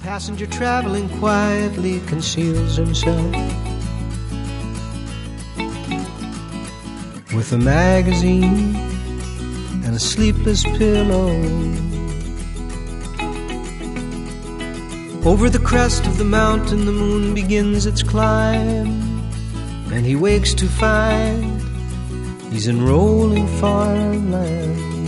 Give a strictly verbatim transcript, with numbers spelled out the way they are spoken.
passenger traveling quietly conceals himself with a magazine and a sleepless pillow. Over the crest of the mountain the moon begins its climb, and he wakes to find he's in rolling farmland.